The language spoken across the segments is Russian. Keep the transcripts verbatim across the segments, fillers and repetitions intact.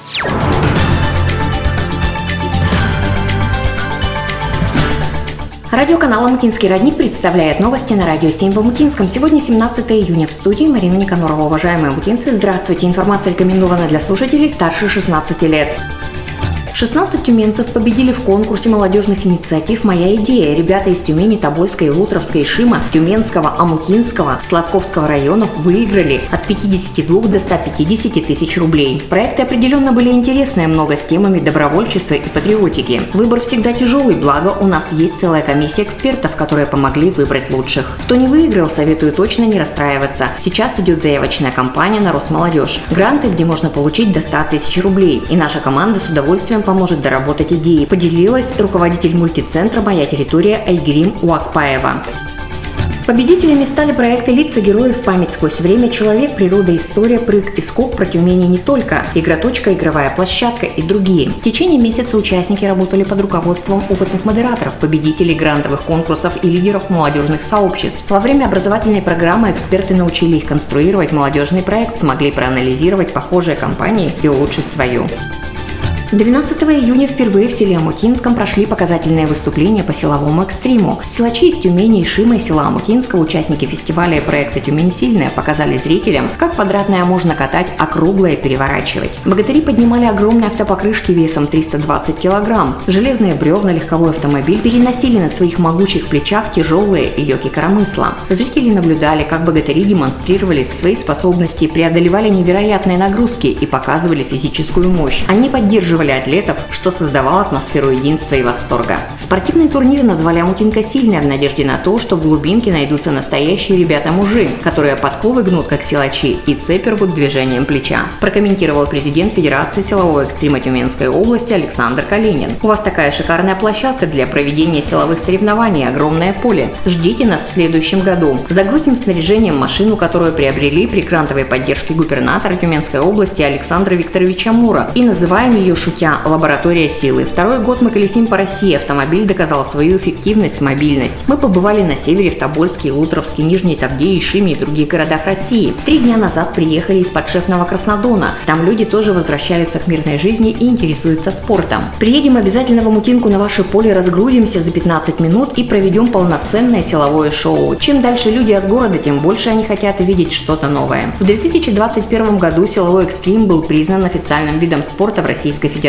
Радиоканал «Омутинский родник» представляет новости на Радио семь в Омутинском. Сегодня семнадцатое июня. В студии Марина Никонорова. Уважаемые омутинцы, здравствуйте. Информация рекомендована для слушателей старше шестнадцати лет. шестнадцать тюменцев победили в конкурсе молодежных инициатив «Моя идея». Ребята из Тюмени, Тобольской, Лутровской, Шима, Тюменского, Омутинского, Сладковского районов выиграли от пятидесяти двух до ста пятидесяти тысяч рублей. Проекты определенно были интересные, много с темами добровольчества и патриотики. Выбор всегда тяжелый, благо у нас есть целая комиссия экспертов, которые помогли выбрать лучших. Кто не выиграл, советую точно не расстраиваться. Сейчас идет заявочная кампания на Росмолодежь. Гранты, где можно получить до ста тысяч рублей. И наша команда с удовольствием поможет доработать идеи, поделилась руководитель мультицентра «Моя территория» Айгерим Уакпаева. Победителями стали проекты «Лица героев», «Память сквозь время», «Человек», «Природа», «История», «Прыг» и «Скок», «Про Тюмень» и не только, «Игроточка», «Игровая площадка» и другие. В течение месяца участники работали под руководством опытных модераторов, победителей грантовых конкурсов и лидеров молодежных сообществ. Во время образовательной программы эксперты научили их конструировать молодежный проект, смогли проанализировать похожие компании и улучшить свою. двенадцатого июня впервые в селе Омутинском прошли показательные выступления по силовому экстриму. Силачи из Тюмени и Шимы села Омутинского, участники фестиваля и проекта «Тюмень сильная», показали зрителям, как квадратное можно катать, а круглое переворачивать. Богатыри поднимали огромные автопокрышки весом триста двадцать килограмм. Железные бревна легковой автомобиль переносили на своих могучих плечах тяжелые йоки коромысла. Зрители наблюдали, как богатыри демонстрировали свои способности, преодолевали невероятные нагрузки и показывали физическую мощь. Они поддерживали атлетов, что создавало атмосферу единства и восторга. Спортивный турнир назвали «Омутинка сильная» в надежде на то, что в глубинке найдутся настоящие ребята-мужи, которые подковы гнут как силачи и цепь рвут движением плеча, прокомментировал президент Федерации силового экстрима Тюменской области Александр Калинин. У вас такая шикарная площадка для проведения силовых соревнований, огромное поле. Ждите нас в следующем году. Загрузим снаряжением машину, которую приобрели при грантовой поддержке губернатора Тюменской области Александра Викторовича Мура, и называем ее шутя «Лаборатория силы». Второй год мы колесим по России. Автомобиль доказал свою эффективность, мобильность. Мы побывали на севере, в Тобольске, Лутровске, Нижней Тавде, Шиме и других городах России. Три дня назад приехали из подшефного Краснодона. Там люди тоже возвращаются к мирной жизни и интересуются спортом. Приедем обязательно в Омутинку на ваше поле, разгрузимся за пятнадцать минут и проведем полноценное силовое шоу. Чем дальше люди от города, тем больше они хотят увидеть что-то новое. В две тысячи двадцать первом году силовой экстрим был признан официальным видом спорта в Российской Федерации.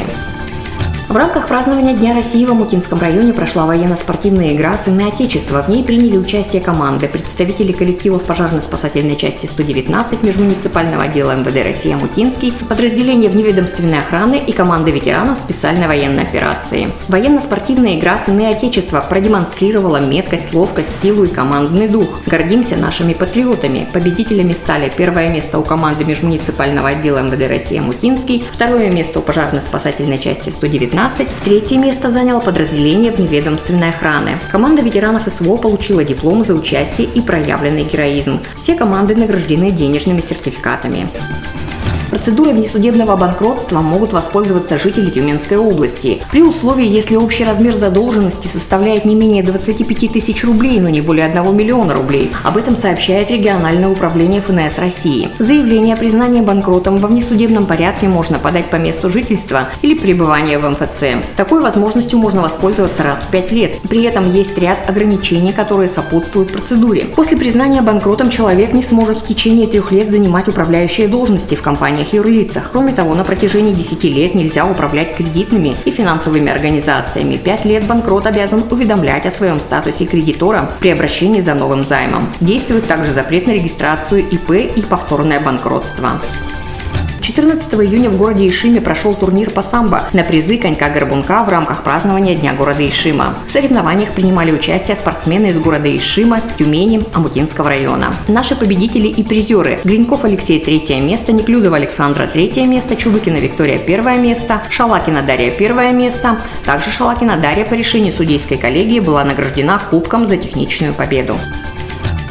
В рамках празднования Дня России в Омутинском районе прошла военно-спортивная игра «Сыны Отечества». В ней приняли участие команды, представители коллективов пожарно-спасательной части сто девятнадцать межмуниципального отдела эм вэ дэ России Омутинский, подразделения вневедомственной охраны и команды ветеранов специальной военной операции. Военно-спортивная игра «Сыны Отечества» продемонстрировала меткость, ловкость, силу и командный дух. Гордимся нашими патриотами. Победителями стали первое место у команды межмуниципального отдела эм вэ дэ России Омутинский, второе место у пожарно-спасательной части сто девятнадцать, третье место заняло подразделение вневедомственной охраны. Команда ветеранов эс вэ о получила дипломы за участие и проявленный героизм. Все команды награждены денежными сертификатами. Процедурой внесудебного банкротства могут воспользоваться жители Тюменской области. При условии, если общий размер задолженности составляет не менее двадцати пяти тысяч рублей, но не более одного миллиона рублей. Об этом сообщает региональное управление эф эн эс России. Заявление о признании банкротом во внесудебном порядке можно подать по месту жительства или пребывания в эм эф цэ. Такой возможностью можно воспользоваться раз в пять лет. При этом есть ряд ограничений, которые сопутствуют процедуре. После признания банкротом человек не сможет в течение трех лет занимать управляющие должности в компании юрлицах. Кроме того, на протяжении десяти лет нельзя управлять кредитными и финансовыми организациями. Пять лет банкрот обязан уведомлять о своем статусе кредитора при обращении за новым займом. Действует также запрет на регистрацию и пэ и повторное банкротство. четырнадцатого июня в городе Ишиме прошел турнир по самбо на призы конька-горбунка в рамках празднования Дня города Ишима. В соревнованиях принимали участие спортсмены из города Ишима, Тюмени, Омутинского района. Наши победители и призеры: Гриньков Алексей – третье место, Неклюдова Александра – третье место, Чубыкина Виктория – первое место, Шалакина Дарья – первое место. Также Шалакина Дарья по решению судейской коллегии была награждена кубком за техничную победу.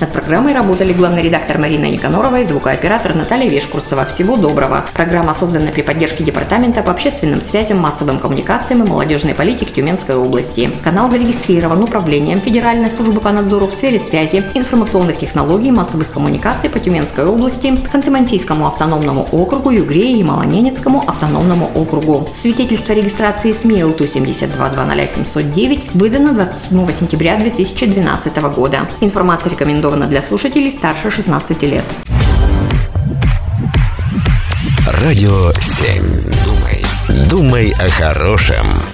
Над программой работали главный редактор Марина Никанорова и звукооператор Наталья Вешкурцева. Всего доброго. Программа создана при поддержке Департамента по общественным связям, массовым коммуникациям и молодежной политике Тюменской области. Канал зарегистрирован Управлением Федеральной службы по надзору в сфере связи, информационных технологий и массовых коммуникаций по Тюменской области, Ханты-Мансийскому автономному округу, Югре и Малоненецкому автономному округу. Свидетельство регистрации СМИ эл ту семьдесят два двадцать семьсот девять выдано двадцать седьмого сентября две тысячи двенадцатого года. Информация рекомендована для слушателей старше шестнадцати лет. Радио семь. Думай, думай о хорошем.